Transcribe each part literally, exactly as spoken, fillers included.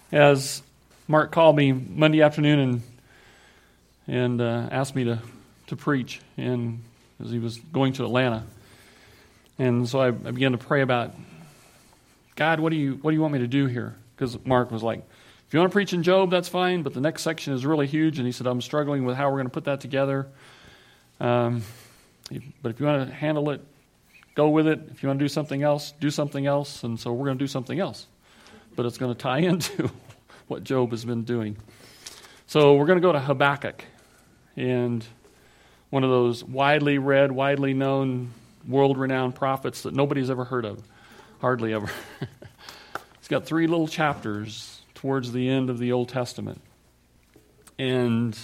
as Mark called me Monday afternoon and and uh, asked me to, to preach, and as he was going to Atlanta. And so I, I began to pray about, God, what do you what do you want me to do here? Because Mark was like, if you want to preach in Job, that's fine, but the next section is really huge. And he said, I'm struggling with how we're going to put that together. Um, but if you want to handle it, go with it. If you want to do something else, do something else. And so we're going to do something else. But it's going to tie into what Job has been doing. So we're going to go to Habakkuk. And one of those widely read, widely known, world-renowned prophets that nobody's ever heard of. Hardly ever. He's got three little chapters towards the end of the Old Testament. And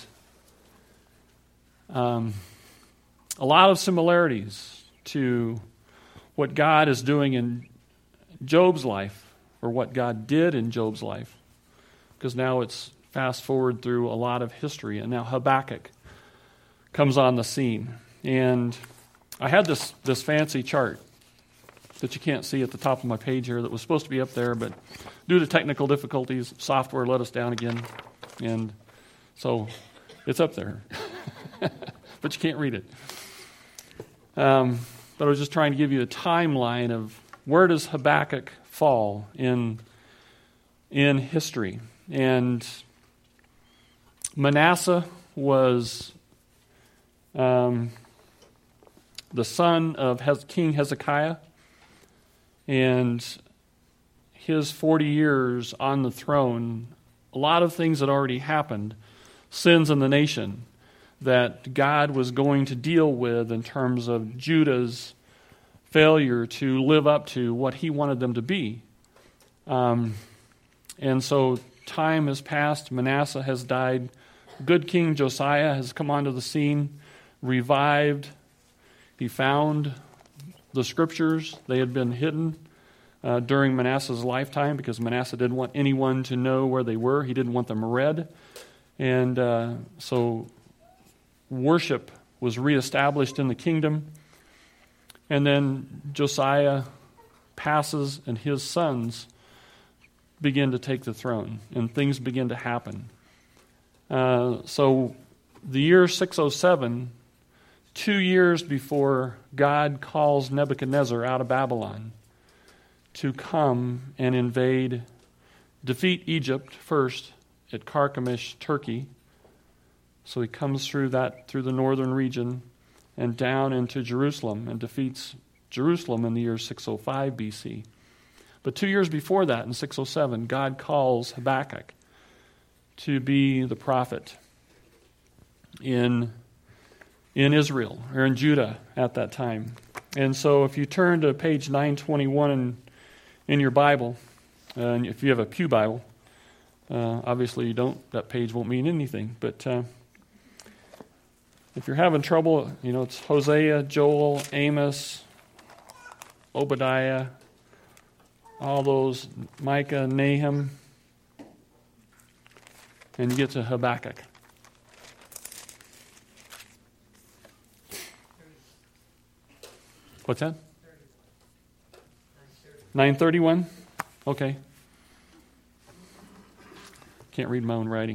um, a lot of similarities to what God is doing in Job's life, or what God did in Job's life. Because now it's fast forward through a lot of history, and now Habakkuk comes on the scene. And I had this, this fancy chart that you can't see at the top of my page here that was supposed to be up there, but due to technical difficulties, software let us down again, and so it's up there. But you can't read it. Um, but I was just trying to give you a timeline of where does Habakkuk fall in, in history. And Manasseh was um, the son of Hez- King Hezekiah, and his forty years on the throne, a lot of things had already happened, sins in the nation that God was going to deal with in terms of Judah's failure to live up to what he wanted them to be. Um, and so time has passed. Manasseh has died. Good King Josiah has come onto the scene, revived. He found the scriptures. They had been hidden uh, during Manasseh's lifetime because Manasseh didn't want anyone to know where they were. He didn't want them read. And uh, so worship was reestablished in the kingdom. And then Josiah passes and his sons begin to take the throne, and things begin to happen. Uh, so the year six oh seven, two years before God calls Nebuchadnezzar out of Babylon to come and invade, defeat Egypt first at Carchemish, Turkey. So he comes through that, through the northern region and down into Jerusalem and defeats Jerusalem in the year six oh five B C. But two years before that, in six oh seven, God calls Habakkuk to be the prophet in in Israel, or in Judah at that time. And so if you turn to page nine twenty-one in, in your Bible, uh, and if you have a Pew Bible, uh, obviously you don't, that page won't mean anything. But uh, if you're having trouble, you know, it's Hosea, Joel, Amos, Obadiah, all those, Micah, Nahum, and you get to Habakkuk. What's that? nine thirty-one? Okay. Can't read my own writing.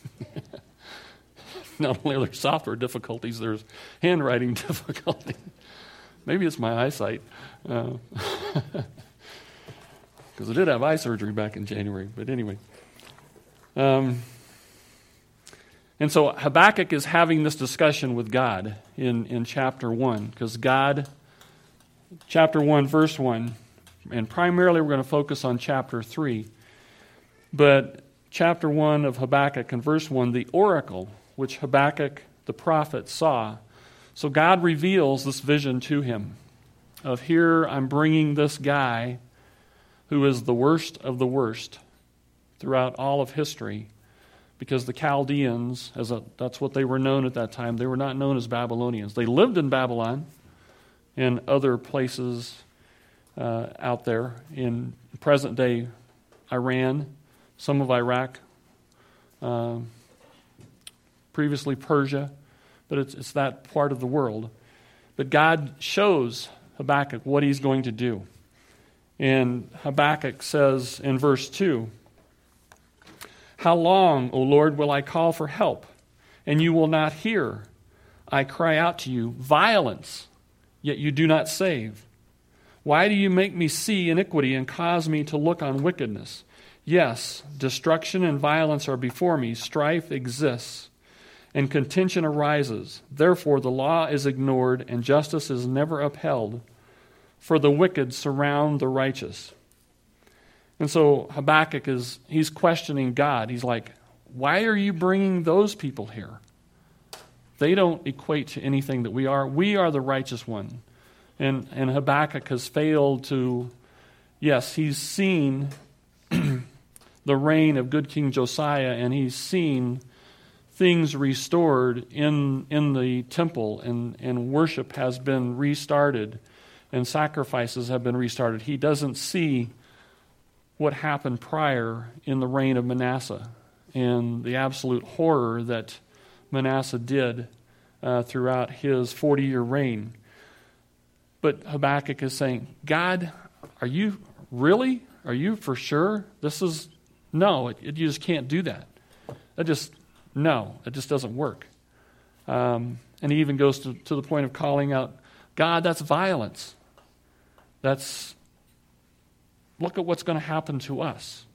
Not only are there software difficulties, there's handwriting difficulty. Maybe it's my eyesight. Because uh, I did have eye surgery back in January. But anyway. Um, and so Habakkuk is having this discussion with God in, in chapter one. Because God, chapter one, verse one, and primarily we're going to focus on chapter three. But chapter one of Habakkuk and verse one, the oracle which Habakkuk the prophet saw. So God reveals this vision to him of, here I'm bringing this guy who is the worst of the worst throughout all of history, because the Chaldeans, as a, that's what they were known at that time, they were not known as Babylonians. They lived in Babylon and other places uh, out there in present-day Iran, some of Iraq, uh, previously Persia, but it's, it's that part of the world. But God shows Habakkuk what he's going to do. And Habakkuk says in verse two, How long, O Lord, will I call for help, and you will not hear? I cry out to you, violence, yet you do not save. Why do you make me see iniquity and cause me to look on wickedness? Yes, destruction and violence are before me. Strife exists, and contention arises. Therefore the law is ignored, and justice is never upheld. For the wicked surround the righteous. And so Habakkuk is, he's questioning God. He's like, why are you bringing those people here? They don't equate to anything that we are. We are the righteous one. And, and Habakkuk has failed to, yes, he's seen the reign of good King Josiah, and he's seen things restored in in the temple, and, and worship has been restarted, and sacrifices have been restarted. He doesn't see what happened prior in the reign of Manasseh and the absolute horror that Manasseh did uh, throughout his forty-year reign. But Habakkuk is saying, God, are you really? Are you for sure? This is, no, it, it, you just can't do that. That just, no, it just doesn't work. Um, and he even goes to, to the point of calling out, God, that's violence. That's, look at what's going to happen to us.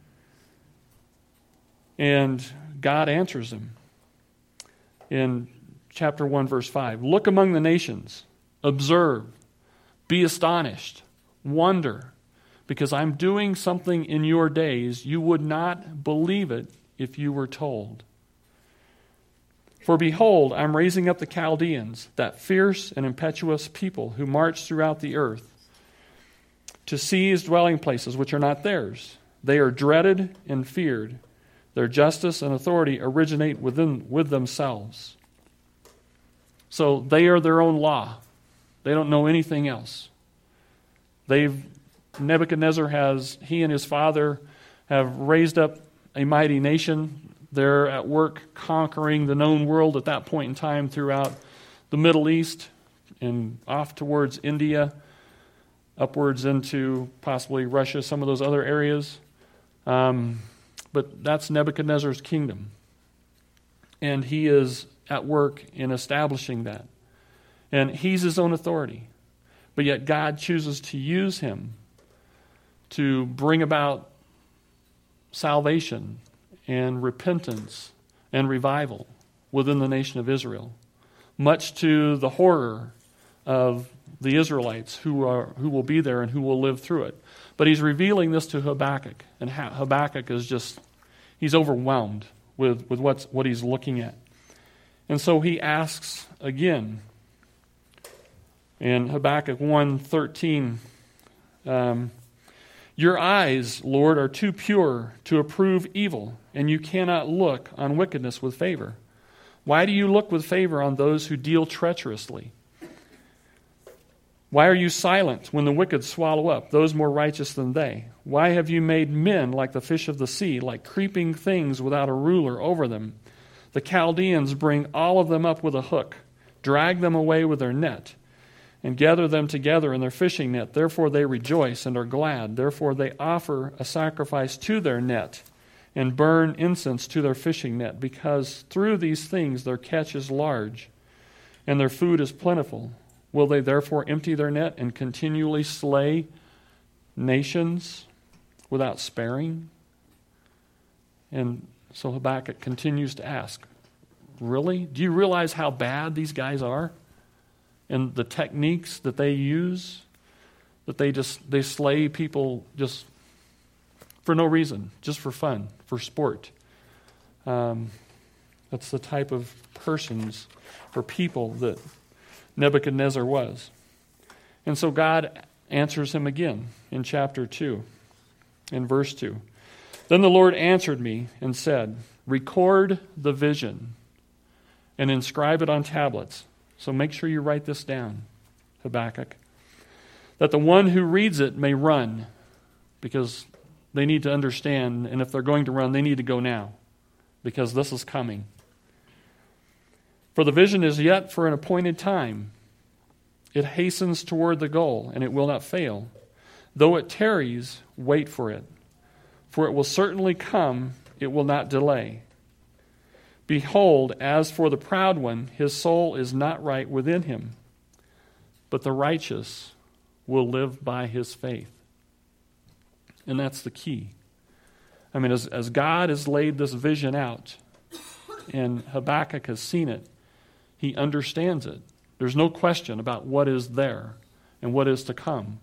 And God answers him in chapter one, verse five. Look among the nations, observe, be astonished, wonder, because I'm doing something in your days you would not believe it if you were told. For behold, I'm raising up the Chaldeans, that fierce and impetuous people who march throughout the earth, to seize dwelling places which are not theirs. They are dreaded and feared. Their justice and authority originate within with themselves. So they are their own law. They don't know anything else. They've Nebuchadnezzar has, he and his father have raised up a mighty nation. They're at work conquering the known world at that point in time throughout the Middle East and off towards India, upwards into possibly Russia, some of those other areas. Um, but that's Nebuchadnezzar's kingdom. And he is at work in establishing that. And he's his own authority. But yet God chooses to use him to bring about salvation and repentance and revival within the nation of Israel, much to the horror of the Israelites who are who will be there and who will live through it. But he's revealing this to Habakkuk, and Habakkuk is just, he's overwhelmed with, with what's, what he's looking at. And so he asks again, in Habakkuk one thirteen, um, your eyes, Lord, are too pure to approve evil, and you cannot look on wickedness with favor. Why do you look with favor on those who deal treacherously? Why are you silent when the wicked swallow up those more righteous than they? Why have you made men like the fish of the sea, like creeping things without a ruler over them? The Chaldeans bring all of them up with a hook, drag them away with their net, and gather them together in their fishing net. Therefore they rejoice and are glad. Therefore they offer a sacrifice to their net and burn incense to their fishing net, because through these things their catch is large and their food is plentiful. Will they therefore empty their net and continually slay nations without sparing? And so Habakkuk continues to ask, really? Do you realize how bad these guys are? And the techniques that they use, that they just they slay people just for no reason, just for fun, for sport. Um, that's the type of persons or people that Nebuchadnezzar was. And so God answers him again in chapter two, in verse two. Then the Lord answered me and said, record the vision and inscribe it on tablets. So make sure you write this down, Habakkuk, that the one who reads it may run, because they need to understand, and if they're going to run, they need to go now, because this is coming. For the vision is yet for an appointed time. It hastens toward the goal, and it will not fail. Though it tarries, wait for it. For it will certainly come, it will not delay. Behold, as for the proud one, his soul is not right within him, but the righteous will live by his faith. And that's the key. I mean, as, as God has laid this vision out, and Habakkuk has seen it, he understands it. There's no question about what is there and what is to come.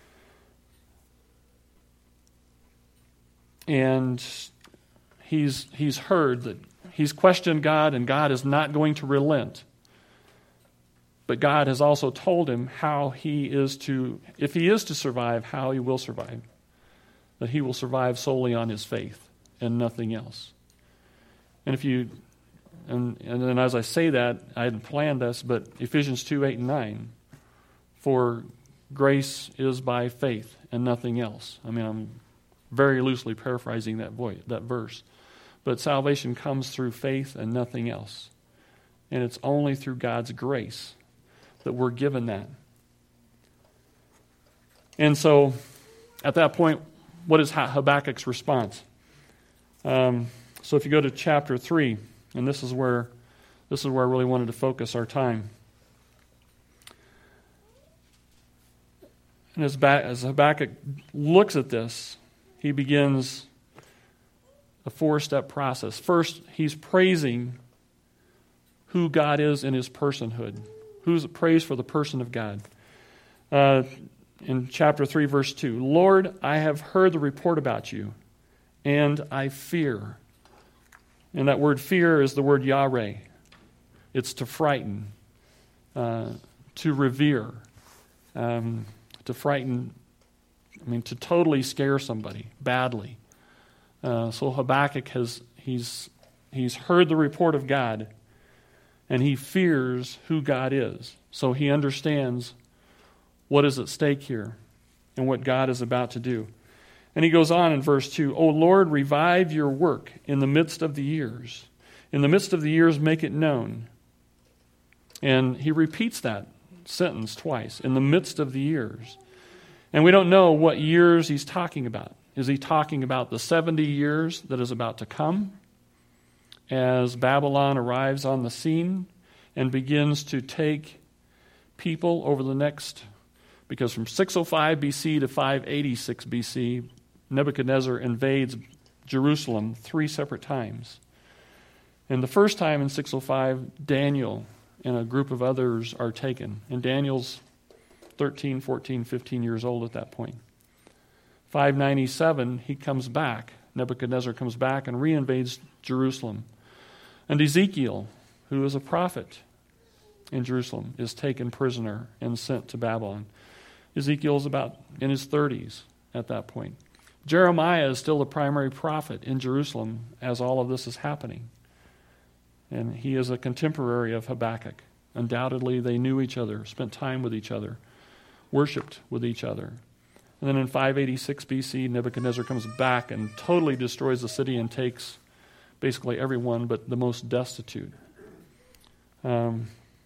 And he's he's heard that he's questioned God, and God is not going to relent. But God has also told him how he is to, if he is to survive, how he will survive. That he will survive solely on his faith and nothing else. And if you, and, and then as I say that, I hadn't planned this, but Ephesians two, eight, and nine, for grace is by faith and nothing else. I mean, I'm very loosely paraphrasing that voice, that verse. But salvation comes through faith and nothing else. And it's only through God's grace that we're given that. And so, at that point, what is Habakkuk's response? Um, so if you go to chapter three, and this is where this is where I really wanted to focus our time. And as, ba- as Habakkuk looks at this, he begins a four-step process. First, he's praising who God is in his personhood. Who's praise for the person of God. Uh, in chapter three, verse two, Lord, I have heard the report about you, and I fear. And that word fear is the word yareh. It's to frighten, uh, to revere, um, to frighten, I mean, to totally scare somebody badly. Uh, so Habakkuk has, he's, he's heard the report of God, and he fears who God is. So he understands what is at stake here and what God is about to do. And he goes on in verse two, O Lord, revive your work in the midst of the years. In the midst of the years, make it known. And he repeats that sentence twice, in the midst of the years. And we don't know what years he's talking about. Is he talking about the seventy years that is about to come? As Babylon arrives on the scene and begins to take people over the next, because from six oh five B C to five eighty-six B C, Nebuchadnezzar invades Jerusalem three separate times. And the first time in six oh five, Daniel and a group of others are taken. And Daniel's thirteen, fourteen, fifteen years old at that point. five ninety-seven, he comes back. Nebuchadnezzar comes back and reinvades Jerusalem. And Ezekiel, who is a prophet in Jerusalem, is taken prisoner and sent to Babylon. Ezekiel is about in his thirties at that point. Jeremiah is still the primary prophet in Jerusalem as all of this is happening. And he is a contemporary of Habakkuk. Undoubtedly, they knew each other, spent time with each other, worshipped with each other. And then in five eighty-six B C, Nebuchadnezzar comes back and totally destroys the city and takes basically everyone but the most destitute. Um,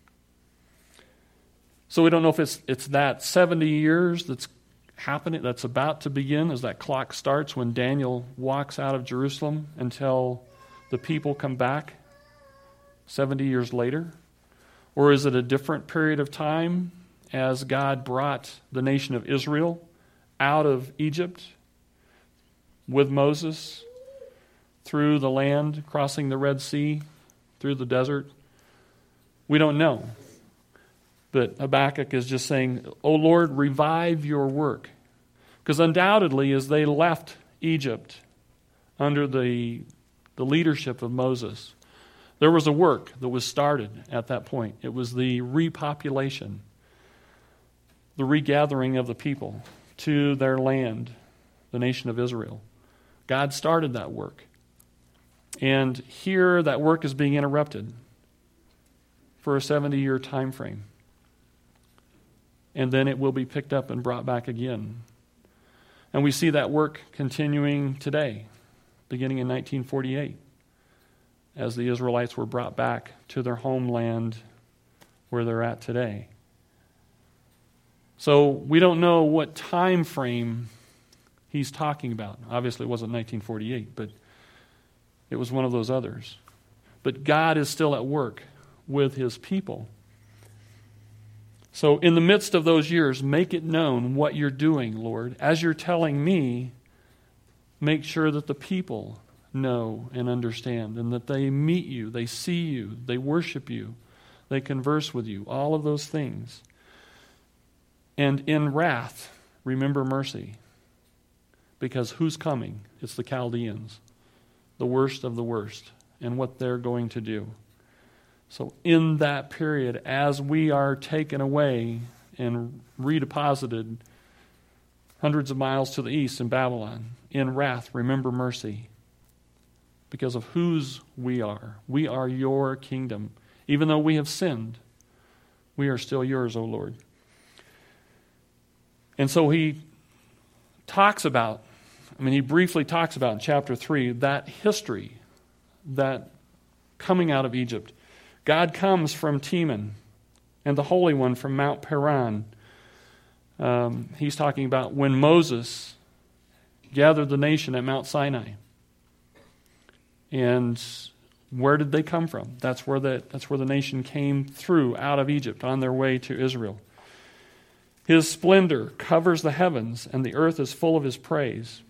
so we don't know if it's it's that seventy years that's happening, that's about to begin as that clock starts when Daniel walks out of Jerusalem until the people come back seventy years later. Or is it a different period of time as God brought the nation of Israel out of Egypt with Moses through the land, crossing the Red Sea, through the desert? We don't know. But Habakkuk is just saying, O Lord, revive your work. Because undoubtedly, as they left Egypt under the, the leadership of Moses, there was a work that was started at that point. It was the repopulation, the regathering of the people to their land, the nation of Israel. God started that work. And here that work is being interrupted for a seventy-year time frame. And then it will be picked up and brought back again. And we see that work continuing today, beginning in nineteen forty-eight, as the Israelites were brought back to their homeland where they're at today. So we don't know what time frame he's talking about. Obviously it wasn't nineteen forty-eight, but It was one of those others. But God is still at work with his people. So in the midst of those years, make it known what you're doing, Lord. As you're telling me, make sure that the people know and understand, and that they meet you, they see you, they worship you, they converse with you, all of those things. And in wrath, remember mercy. Because who's coming? It's the Chaldeans, the worst of the worst, and what they're going to do. So in that period, as we are taken away and redeposited hundreds of miles to the east in Babylon, in wrath, remember mercy. Because of whose we are. We are your kingdom. Even though we have sinned, we are still yours, O Lord. And so he talks about, I mean, he briefly talks about in chapter three, that history, that coming out of Egypt. God comes from Teman, and the Holy One from Mount Paran. Um, he's talking about when Moses gathered the nation at Mount Sinai. And where did they come from? That's where the, that's where the nation came through, out of Egypt, on their way to Israel. His splendor covers the heavens, and the earth is full of his praise.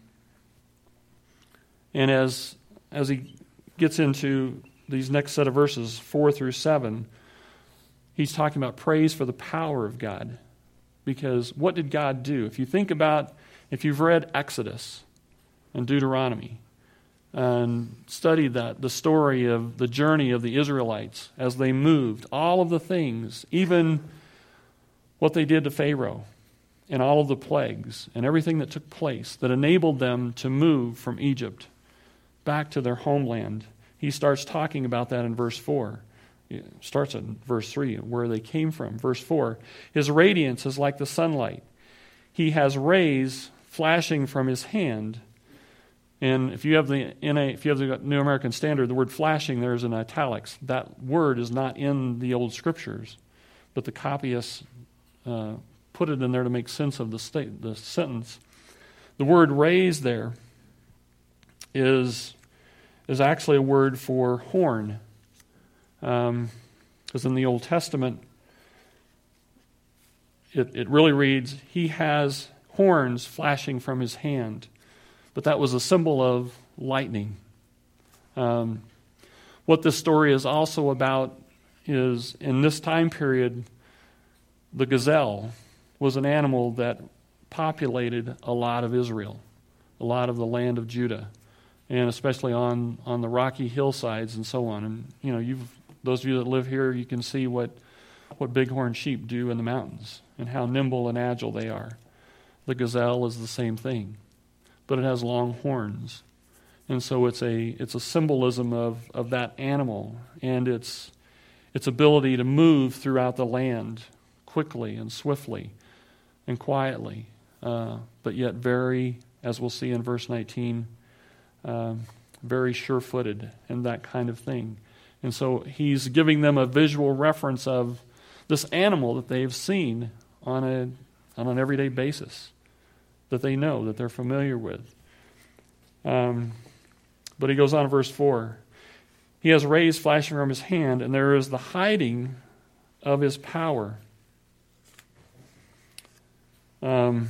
And as, as he gets into these next set of verses, four through seven, he's talking about praise for the power of God. Because what did God do? If you think about, if you've read Exodus and Deuteronomy, and studied that, the story of the journey of the Israelites as they moved, all of the things, even what they did to Pharaoh, and all of the plagues, and everything that took place that enabled them to move from Egypt back to their homeland. He starts talking about that in verse four. It starts in verse three, where they came from. Verse four, his radiance is like the sunlight. He has rays flashing from his hand. And if you have the N A, if you have the New American Standard, the word flashing there is in italics. That word is not in the old scriptures, but the copyists uh, put it in there to make sense of the state, the sentence. The word rays there is is actually a word for horn, because um, in the Old Testament it it really reads, "He has horns flashing from his hand." But that was a symbol of lightning. Um, what this story is also about is, in this time period, the gazelle was an animal that populated a lot of Israel, a lot of the land of Judah, and especially on, on the rocky hillsides and so on. And you know, you've those of you that live here, you can see what what bighorn sheep do in the mountains and how nimble and agile they are. The gazelle is the same thing, but it has long horns. And so it's a it's a symbolism of, of that animal and its its ability to move throughout the land quickly and swiftly and quietly, uh, but yet very, as we'll see in verse nineteen, uh, very sure-footed and that kind of thing. And so he's giving them a visual reference of this animal that they've seen on a on an everyday basis, that they know, that they're familiar with. Um, but he goes on in verse four. He has rays flashing from his hand, and there is the hiding of his power. Um,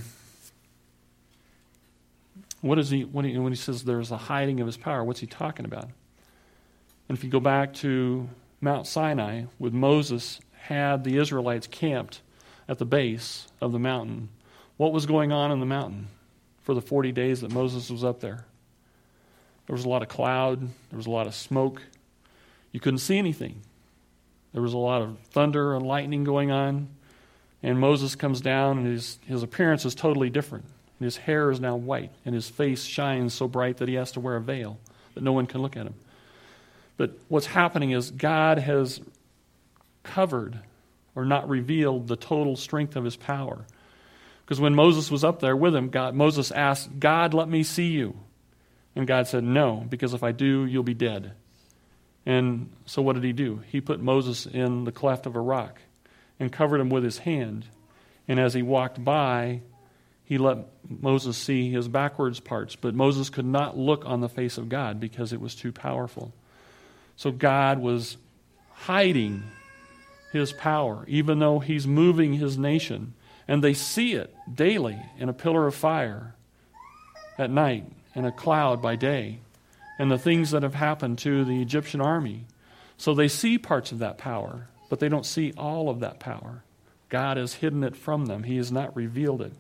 what is he when, he when he says there's a hiding of his power? What's he talking about? And if you go back to Mount Sinai, with Moses had the Israelites camped at the base of the mountain, what was going on in the mountain for the forty days that Moses was up there? There was a lot of cloud. There was a lot of smoke. You couldn't see anything. There was a lot of thunder and lightning going on. And Moses comes down, and his, his appearance is totally different. And his hair is now white, and his face shines so bright that he has to wear a veil, that no one can look at him. But what's happening is God has covered or not revealed the total strength of his power. Because when Moses was up there with him, God, Moses asked, God, let me see you. And God said, no, because if I do, you'll be dead. And so what did he do? He put Moses in the cleft of a rock and covered him with his hand. And as he walked by, he let Moses see his backwards parts, but Moses could not look on the face of God because it was too powerful. So God was hiding his power, even though he's moving his nation. And they see it daily in a pillar of fire at night and a cloud by day, and the things that have happened to the Egyptian army. So they see parts of that power, but they don't see all of that power. God has hidden it from them. He has not revealed it.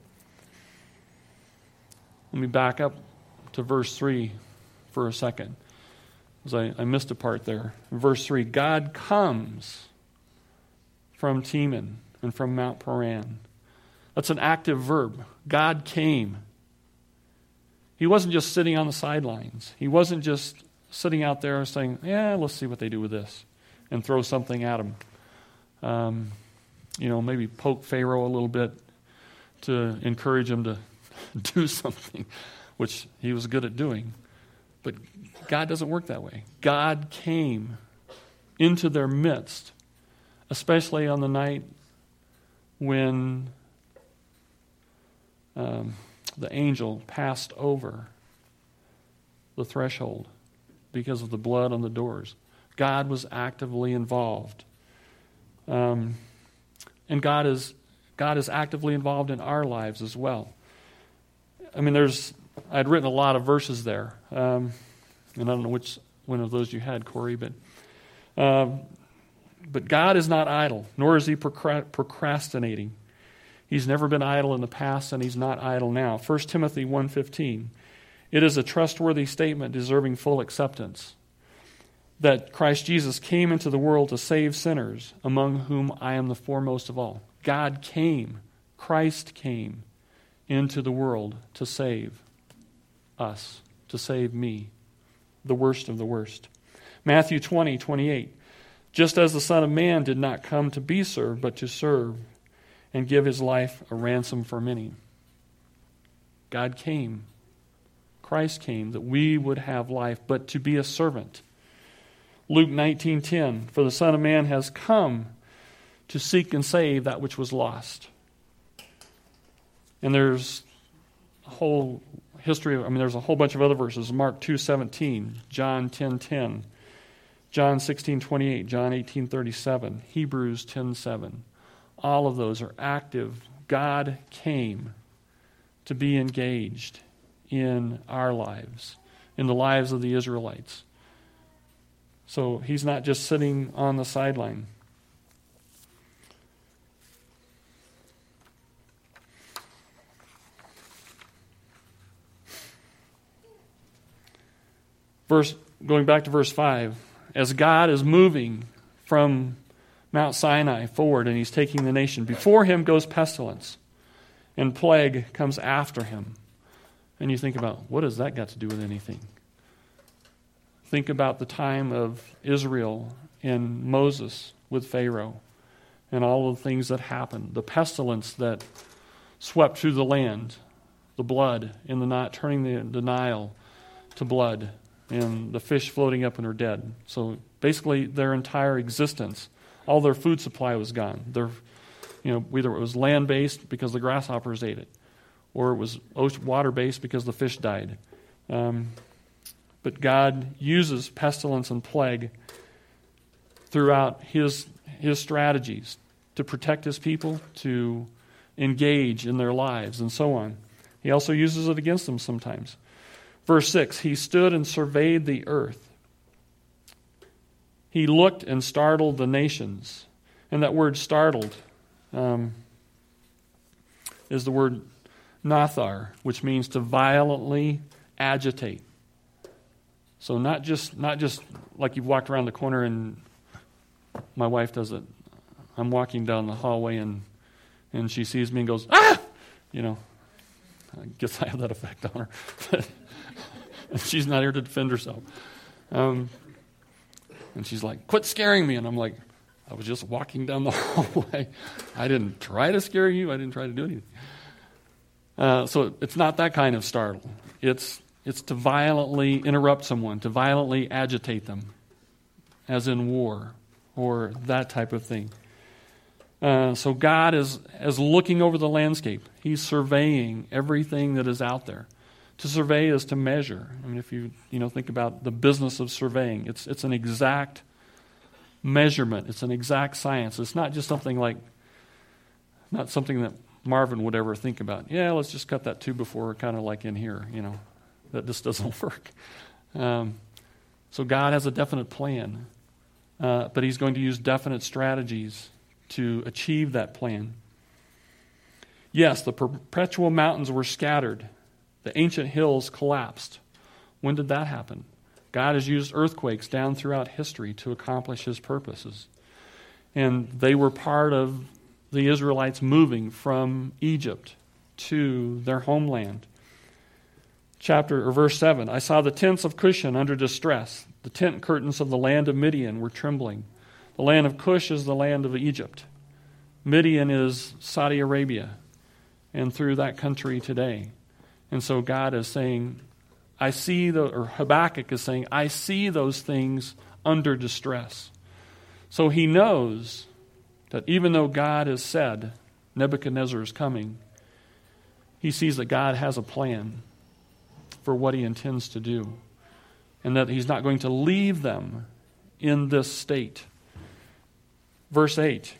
Let me back up to verse three for a second, because I, I missed a part there. In verse three, God comes from Teman and from Mount Paran. That's an active verb. God came. He wasn't just sitting on the sidelines. He wasn't just sitting out there saying, yeah, let's see what they do with this, and throw something at them. Um, you know, maybe poke Pharaoh a little bit to encourage him to do something, which he was good at doing. But God doesn't work that way. God came into their midst, especially on the night when um, the angel passed over the threshold because of the blood on the doors. God was actively involved. Um, and God is God is actively involved in our lives as well. I mean, there's I'd written a lot of verses there, um, and I don't know which one of those you had, Corey, but um, but God is not idle, nor is he procrastinating. He's never been idle in the past, and he's not idle now. First Timothy one fifteen, it is a trustworthy statement deserving full acceptance, that Christ Jesus came into the world to save sinners, among whom I am the foremost of all. God came, Christ came into the world to save us, to save me, the worst of the worst. Matthew twenty twenty-eight, just as the Son of Man did not come to be served, but to serve and give his life a ransom for many. God came, Christ came, that we would have life, but to be a servant. Luke nineteen ten, for the Son of Man has come to seek and save that which was lost. And there's a whole history of, I mean, there's a whole bunch of other verses. Mark two seventeen, John ten ten, John sixteen twenty-eight, John eighteen thirty-seven, Hebrews ten seven. All of those are active. God came to be engaged in our lives, in the lives of the Israelites. So he's not just sitting on the sideline. Verse, going back to verse five, as God is moving from Mount Sinai forward and he's taking the nation, before him goes pestilence, and plague comes after him. And you think about, what has that got to do with anything? Think about the time of Israel and Moses with Pharaoh and all of the things that happened. The pestilence that swept through the land, the blood in the Nile, turning the, the Nile to blood, and the fish floating up and are dead. So basically their entire existence, all their food supply was gone. Their, you know, either it was land-based because the grasshoppers ate it, or it was water-based because the fish died. Um, but God uses pestilence and plague throughout his his strategies to protect his people, to engage in their lives, and so on. He also uses it against them sometimes. Verse six, he stood and surveyed the earth. He looked and startled the nations. And that word startled um, is the word nathar, which means to violently agitate. So not just not just like you've walked around the corner and my wife does it. I'm walking down the hallway and and she sees me and goes, ah! You know, I guess I have that effect on her. And she's not here to defend herself. Um, and she's like, quit scaring me. And I'm like, I was just walking down the hallway. I didn't try to scare you. I didn't try to do anything. Uh, so it's not that kind of startle. It's it's to violently interrupt someone, to violently agitate them, as in war, or that type of thing. Uh, so God is, is looking over the landscape. He's surveying everything that is out there. To survey is to measure. I mean, if you you know think about the business of surveying, it's it's an exact measurement. It's an exact science. It's not just something like, not something that Marvin would ever think about. Yeah, let's just cut that two before, kind of like in here. You know, that just doesn't work. Um, so God has a definite plan, uh, but He's going to use definite strategies to achieve that plan. Yes, the perpetual mountains were scattered. The ancient hills collapsed. When did that happen? God has used earthquakes down throughout history to accomplish His purposes. And they were part of the Israelites moving from Egypt to their homeland. Chapter or verse seven, I saw the tents of Cushan under distress. The tent curtains of the land of Midian were trembling. The land of Cush is the land of Egypt. Midian is Saudi Arabia, and through that country today. And so God is saying, I see, the, or Habakkuk is saying, I see those things under distress. So he knows that even though God has said Nebuchadnezzar is coming, he sees that God has a plan for what He intends to do, and that He's not going to leave them in this state. Verse eight.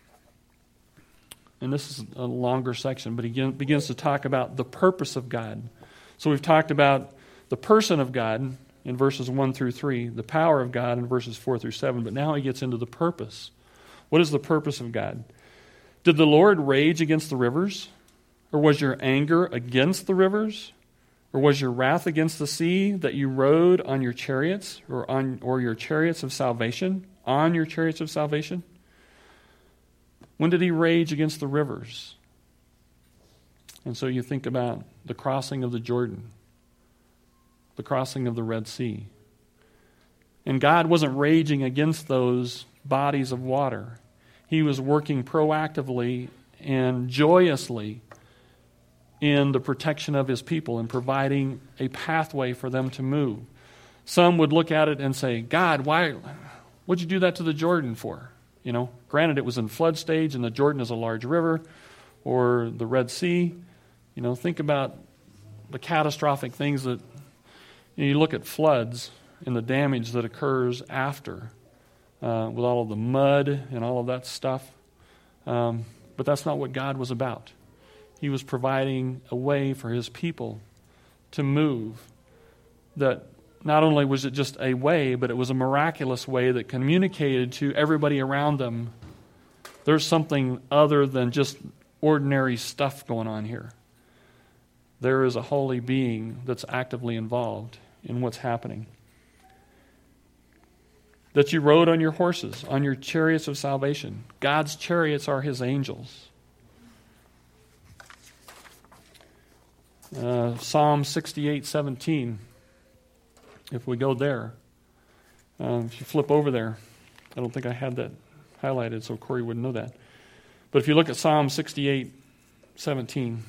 And this is a longer section, but he begins to talk about the purpose of God. So we've talked about the person of God in verses one through three, the power of God in verses four through seven, but now he gets into the purpose. What is the purpose of God? Did the Lord rage against the rivers? Or was your anger against the rivers? Or was your wrath against the sea that you rode on your chariots, or on or your chariots of salvation? On your chariots of salvation? When did He rage against the rivers? And so you think about the crossing of the Jordan, the crossing of the Red Sea. And God wasn't raging against those bodies of water. He was working proactively and joyously in the protection of His people and providing a pathway for them to move. Some would look at it and say, God, why would you do that to the Jordan for? You know, granted it was in flood stage and the Jordan is a large river, or the Red Sea. You know, think about the catastrophic things that, you know, you look at floods and the damage that occurs after uh, with all of the mud and all of that stuff. Um, but that's not what God was about. He was providing a way for His people to move that not only was it just a way, but it was a miraculous way that communicated to everybody around them, there's something other than just ordinary stuff going on here. There is a holy being that's actively involved in what's happening. That you rode on your horses, on your chariots of salvation. God's chariots are His angels. Uh, Psalm sixty-eight seventeen. If we go there, um, if you flip over there, I don't think I had that highlighted, so Corey wouldn't know that. But if you look at Psalm sixty-eight seventeen,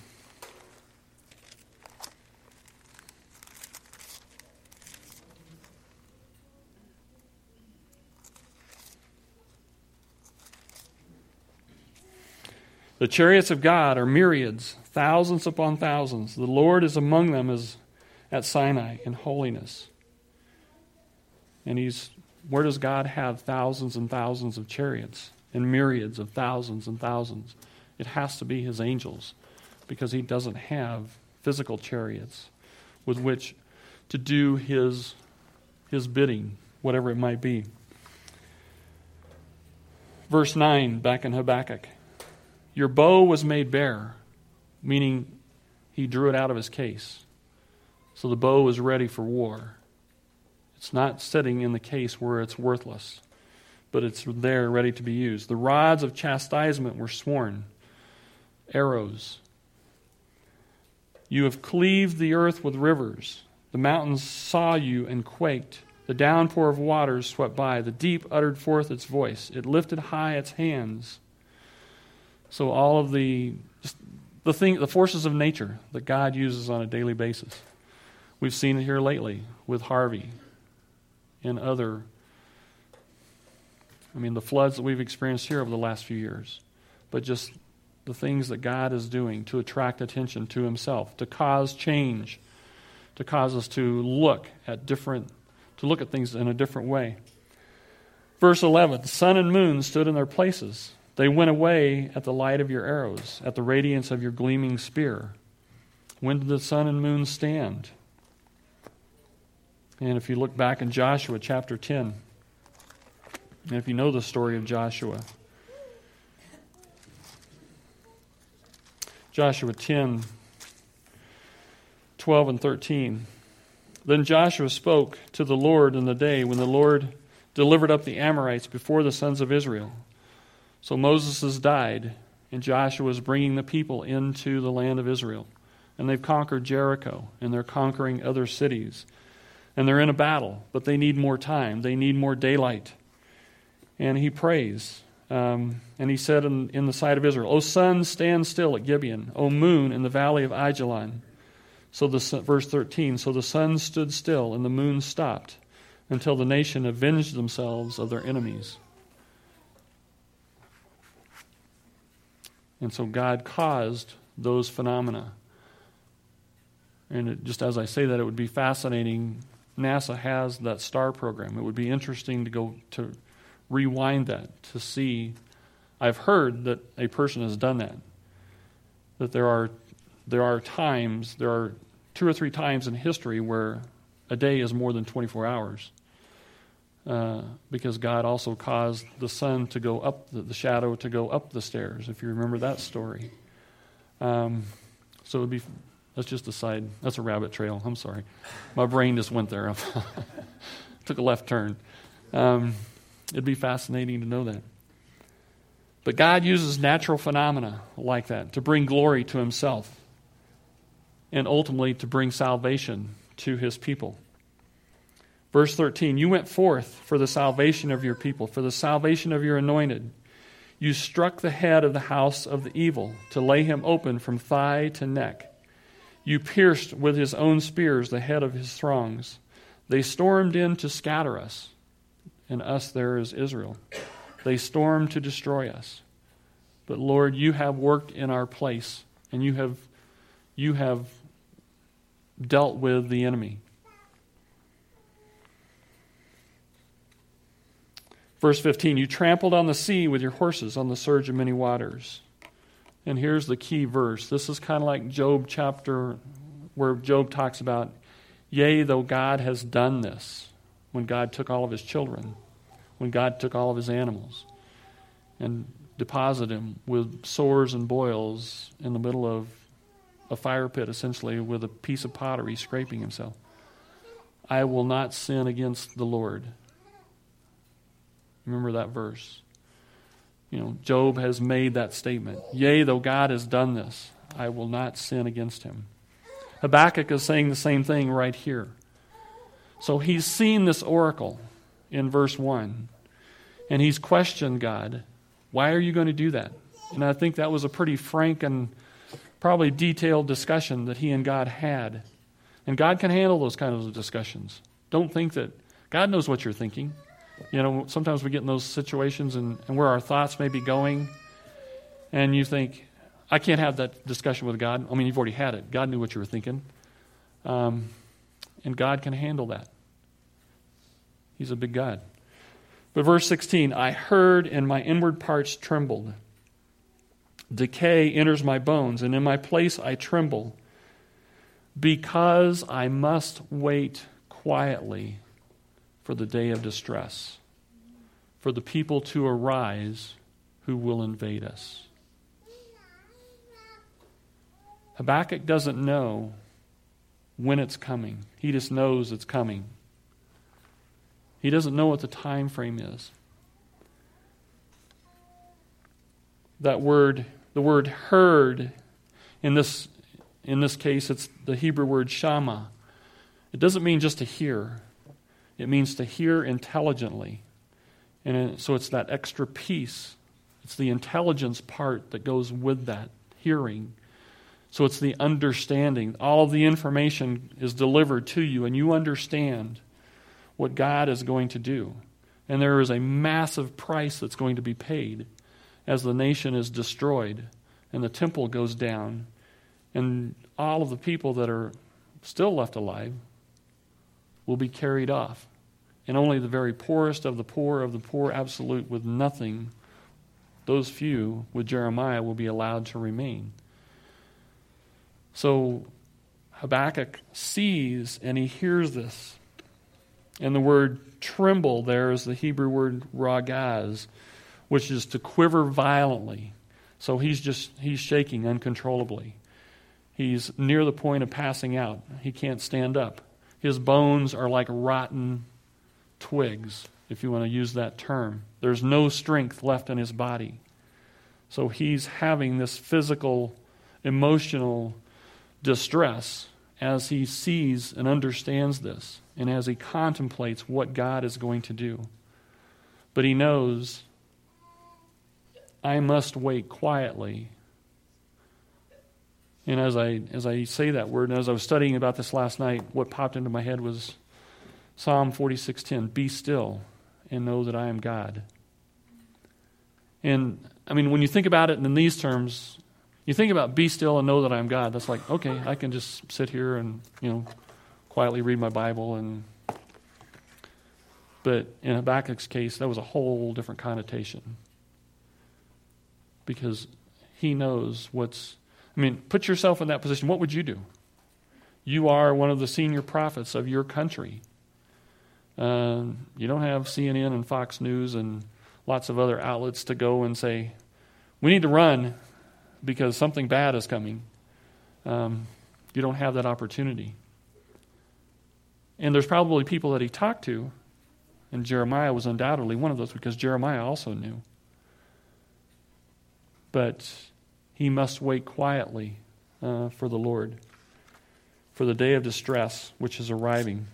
the chariots of God are myriads, thousands upon thousands. The Lord is among them as at Sinai in holiness. And he's, where does God have thousands and thousands of chariots and myriads of thousands and thousands? It has to be His angels, because He doesn't have physical chariots with which to do His, his bidding, whatever it might be. Verse nine, back in Habakkuk. Your bow was made bare, meaning He drew it out of His case. So the bow is ready for war. It's not sitting in the case where it's worthless, but it's there ready to be used. The rods of chastisement were sworn, arrows. You have cleaved the earth with rivers. The mountains saw you and quaked. The downpour of waters swept by. The deep uttered forth its voice. It lifted high its hands. So all of the just the thing, the forces of nature that God uses on a daily basis. We've seen it here lately with Harvey and other, I mean, the floods that we've experienced here over the last few years. but just the things that God is doing to attract attention to himself, to cause change, to cause us to look at different, to look at things in a different way. Verse eleven, the sun and moon stood in their places. They went away at the light of your arrows, at the radiance of your gleaming spear. When did the sun and moon stand? And if you look back in Joshua chapter ten, and if you know the story of Joshua, Joshua ten, twelve and thirteen. Then Joshua spoke to the Lord in the day when the Lord delivered up the Amorites before the sons of Israel. So Moses has died, and Joshua is bringing the people into the land of Israel. And they've conquered Jericho, and they're conquering other cities. And they're in a battle, but they need more time. They need more daylight. And he prays. Um, and he said in, in the sight of Israel, O sun, stand still at Gibeon. O moon, in the valley of Ajalon. So the verse thirteen, so the sun stood still, and the moon stopped, until the nation avenged themselves of their enemies. And so God caused those phenomena. And it, just as I say that, it would be fascinating. NASA has that STAR program. It would be interesting to go to rewind that to see. I've heard that a person has done that. That there are there are times, there are two or three times in history where a day is more than twenty-four hours. Uh, because God also caused the sun to go up, the, the shadow to go up the stairs, if you remember that story. Um, so it would be, that's just a side, that's a rabbit trail, I'm sorry. My brain just went there. Took a left turn. Um, it'd be fascinating to know that. But God uses natural phenomena like that to bring glory to himself and ultimately to bring salvation to his people. Verse thirteen, you went forth for the salvation of your people, for the salvation of your anointed. You struck the head of the house of the evil to lay him open from thigh to neck. You pierced with his own spears the head of his throngs. They stormed in to scatter us, and us there is Israel. They stormed to destroy us. But Lord, you have worked in our place, and you have, you have dealt with the enemy. Verse fifteen, you trampled on the sea with your horses on the surge of many waters. And here's the key verse. This is kind of like Job chapter, where Job talks about, yea, though God has done this, when God took all of his children, when God took all of his animals, and deposited him with sores and boils in the middle of a fire pit, essentially, with a piece of pottery scraping himself. I will not sin against the Lord. Remember that verse. You know, Job has made that statement. Yea, though God has done this, I will not sin against him. Habakkuk is saying the same thing right here. So he's seen this oracle in verse one, and he's questioned God. Why are you going to do that? And I think that was a pretty frank and probably detailed discussion that he and God had. And God can handle those kinds of discussions. Don't think that God knows what you're thinking. You know, sometimes we get in those situations and, and where our thoughts may be going, and you think, I can't have that discussion with God. I mean, you've already had it. God knew what you were thinking. Um, and God can handle that. He's a big God. But verse sixteen, I heard and my inward parts trembled. Decay enters my bones, and in my place I tremble, because I must wait quietly for the day of distress, for the people to arise who will invade us. Habakkuk doesn't know when it's coming. He just knows it's coming. He doesn't know what the time frame is. That word, the word heard, in this in this case, it's the Hebrew word shama. It doesn't mean just to hear. It means to hear intelligently. And so it's that extra piece. It's the intelligence part that goes with that hearing. So it's the understanding. All of the information is delivered to you, and you understand what God is going to do. And there is a massive price that's going to be paid. as the nation is destroyed and the temple goes down and all of the people that are still left alive will be carried off. And only the very poorest of the poor of the poor absolute with nothing, those few with Jeremiah, will be allowed to remain. So Habakkuk sees and he hears this. And the word tremble there is the Hebrew word ragaz, which is to quiver violently. So he's just, he's shaking uncontrollably. He's near the point of passing out. He can't stand up. His bones are like rotten twigs, if you want to use that term. There's no strength left in his body. So he's having this physical, emotional distress as he sees and understands this, and as he contemplates what God is going to do. But he knows, I must wait quietly. And as I as I say that word, and as I was studying about this last night, what popped into my head was Psalm forty-six ten, be still and know that I am God. And, I mean, when you think about it in these terms, you think about be still and know that I am God. That's like, okay, I can just sit here and, you know, quietly read my Bible. and. But in Habakkuk's case, that was a whole different connotation. Because he knows what's... I mean, put yourself in that position. What would you do? You are one of the senior prophets of your country. Uh, you don't have C N N and Fox News and lots of other outlets to go and say, we need to run because something bad is coming. Um, you don't have that opportunity. And there's probably people that he talked to, and Jeremiah was undoubtedly one of those because Jeremiah also knew. But he must wait quietly uh, for the Lord, for the day of distress which is arriving.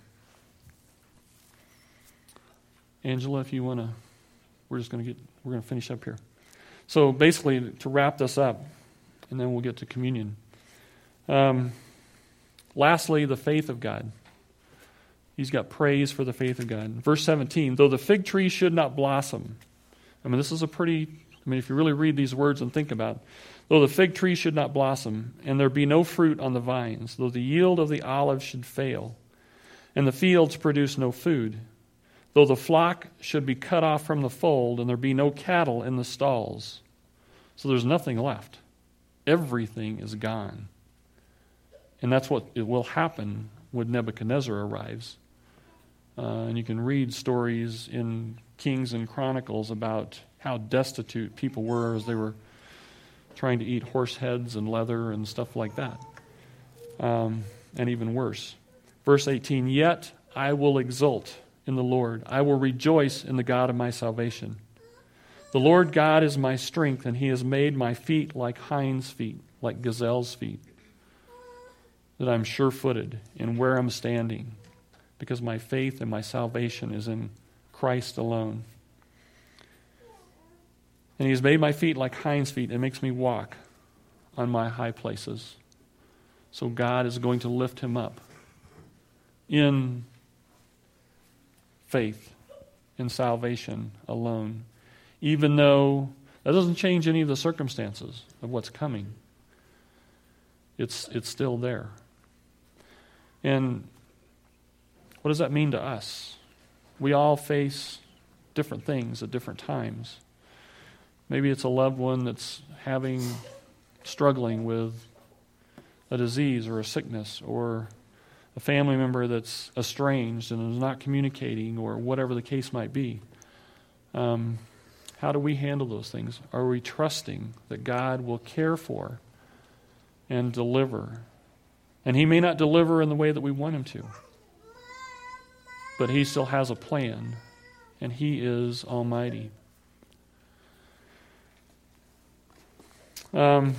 Angela, if you want to, we're just going to get, we're going to finish up here. So basically, to wrap this up, and then we'll get to communion. Um, lastly, the faith of God. He's got praise for the faith of God. Verse seventeen, though the fig tree should not blossom. I mean, this is a pretty, I mean, if you really read these words and think about it, though the fig tree should not blossom, and there be no fruit on the vines, though the yield of the olive should fail, and the fields produce no food, though the flock should be cut off from the fold, and there be no cattle in the stalls. So there's nothing left. Everything is gone. And that's what it will happen when Nebuchadnezzar arrives. Uh, and you can read stories in Kings and Chronicles about how destitute people were as they were trying to eat horse heads and leather and stuff like that. Um, and even worse. Verse eighteen, yet I will exult in the Lord. I will rejoice in the God of my salvation. The Lord God is my strength, and he has made my feet like hinds' feet, like gazelles' feet, that I'm sure-footed in where I'm standing, because my faith and my salvation is in Christ alone. And he has made my feet like hinds' feet and makes me walk on my high places. So God is going to lift him up in faith and salvation alone, even though that doesn't change any of the circumstances of what's coming. It's it's still there. And what does that mean to us? We all face different things at different times. Maybe it's a loved one that's having, struggling with a disease or a sickness, or a family member that's estranged and is not communicating, or whatever the case might be. Um, how do we handle those things? Are we trusting that God will care for and deliver? And he may not deliver in the way that we want him to, but he still has a plan, and he is almighty. Um,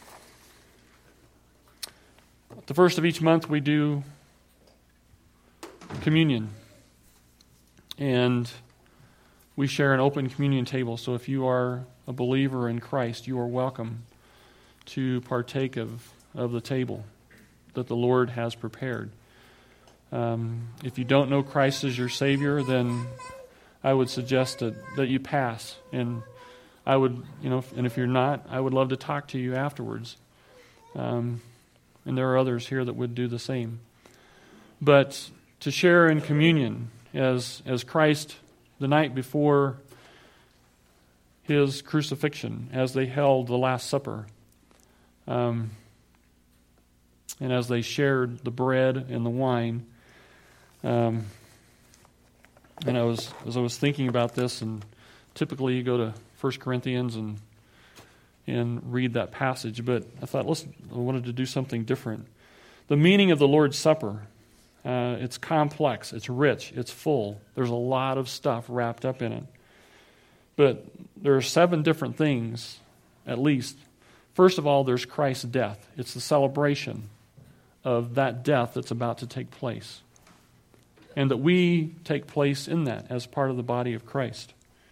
the first of each month we do communion, and we share an open communion table. So if you are a believer in Christ, you are welcome to partake of, of the table that the Lord has prepared. Um, if you don't know Christ as your Savior, then I would suggest that, that you pass and I would, you know, and if you're not, I would love to talk to you afterwards. Um, and there are others here that would do the same. But to share in communion as as Christ, the night before his crucifixion, as they held the Last Supper, um, and as they shared the bread and the wine, um, and I was as I was thinking about this, and typically you go to First Corinthians and and read that passage, but I thought, listen, I wanted to do something different. The meaning of the Lord's Supper, uh, it's complex, it's rich, it's full. There's a lot of stuff wrapped up in it. But there are seven different things, at least. First of all, there's Christ's death. It's the celebration of that death that's about to take place. And that we take place in that as part of the body of Christ.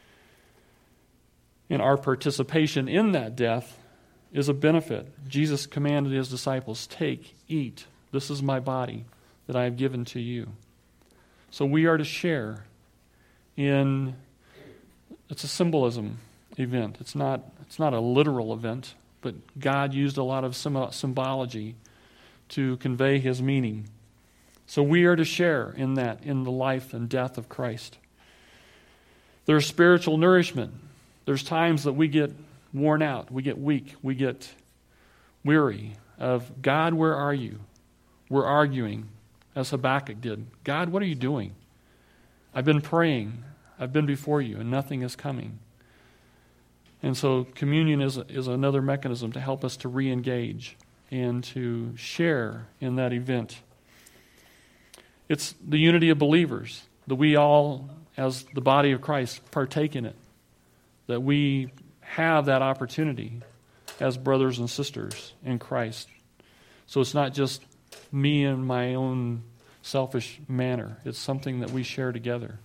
And our participation in that death is a benefit. Jesus commanded his disciples, take, eat. This is my body that I have given to you. So we are to share in, it's a symbolism event. It's not, it's not a literal event, but God used a lot of symbology to convey his meaning. So we are to share in that, in the life and death of Christ. There's spiritual nourishment. There's times that we get worn out, we get weak, we get weary of, God, where are you? We're arguing, as Habakkuk did. God, what are you doing? I've been praying, I've been before you, and nothing is coming. And so communion is, is another mechanism to help us to re-engage and to share in that event. It's the unity of believers, that we all, as the body of Christ, partake in it. That we have that opportunity as brothers and sisters in Christ. So it's not just me in my own selfish manner. It's something that we share together.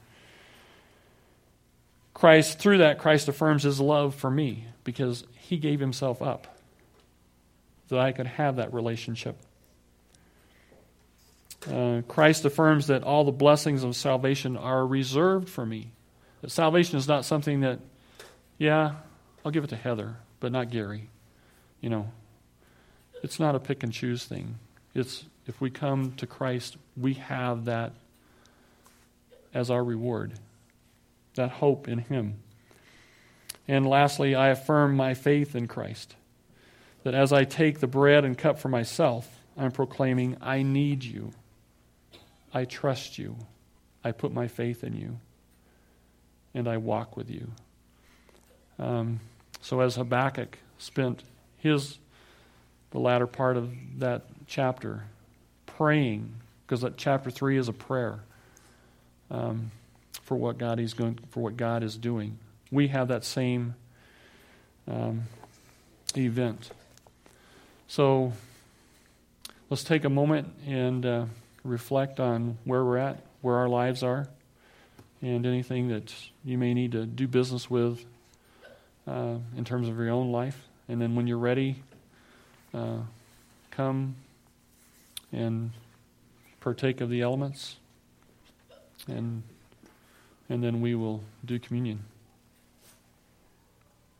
Christ, through that, Christ affirms his love for me because he gave himself up that I could have that relationship. Uh, Christ affirms that all the blessings of salvation are reserved for me. That salvation is not something that, yeah, I'll give it to Heather, but not Gary. You know, it's not a pick and choose thing. It's if we come to Christ, we have that as our reward, that hope in him. And lastly, I affirm my faith in Christ. That as I take the bread and cup for myself, I'm proclaiming, I need you. I trust you. I put my faith in you. And I walk with you. Um, so as Habakkuk spent his, the latter part of that chapter, praying, because that chapter three is a prayer um, for what God is going, for what God is doing. We have that same um, event. So let's take a moment and uh, reflect on where we're at, where our lives are, and anything that you may need to do business with uh, in terms of your own life. And then when you're ready, uh, come and partake of the elements, and and then we will do communion.